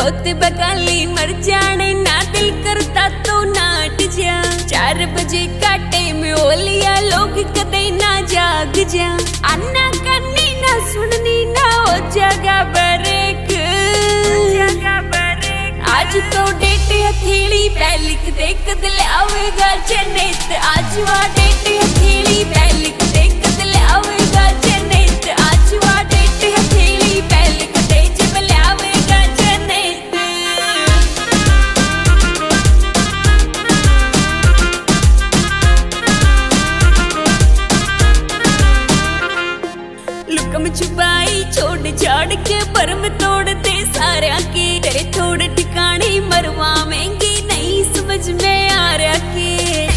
तोते बकाली मर जाने ना दिल करता तो नाट जा। 4 बजे का टाइम हो लिया लोग कदे ना जाग जा। अन्ना करनी ना सुननी ना हो जगह बरेक। आज तो डेट हथेली पे लिख दे कदल आवेगा जन्नत। आज वा डेट हथेली पे लिख दे कदल आवेगा जन्नत। आज वा डेट हथेली पे लिख दे जबल आवेगा जन्नत। लुकम छुपाई छोड़ छाड़ के भरम तोड़ दे सारा के। तेरे थोड़े ठिकाने मरवावेंगे नहीं समझ में आ रहा के।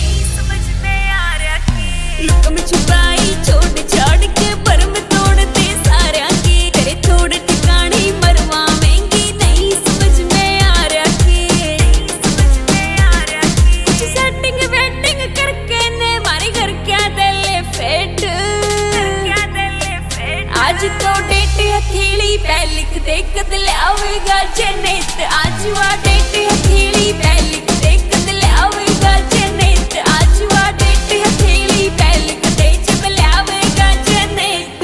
लुकम छुपाई छोड़ छाड़ के भरम तोड़ दे सारा के। तेरे थोड़े ठिकाने मरवावेंगे नहीं समझ में आ रहा के। कुछ सेटिंग वेटिंग करके ने मारे घर क्या दले फेट। आज तो डेट हथेली पे लिख दे कदल आवेगा जन्नत। आज वा डेट हथेली पे लिख दे कदल आवेगा जन्नत। आज वा डेट हथेली पे लिख दे जबल आवेगा जन्नत।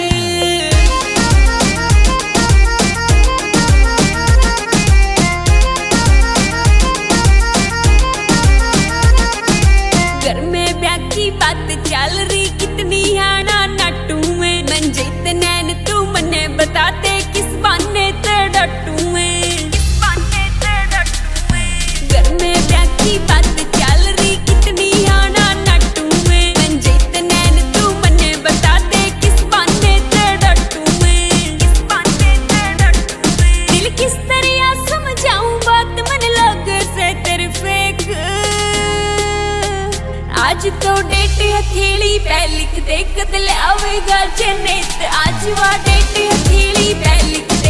घर में ब्याह की बात चल रही कितनी आना नाटू में। मंजित नैन तू मने बताते किस बाने ते डटू में। घर में ब्याह की बात चल रही कितनी आना नाटू में। मंजित नैन तू मने बताते किस बाने ते डटू में। दिल किस तरह समझाऊं बात मन लगे से तेरे फेक। आज तो डेट हथेली पे लिख दे कदल आवेगा जन्नत। आज वा डेट हथेली पे लिख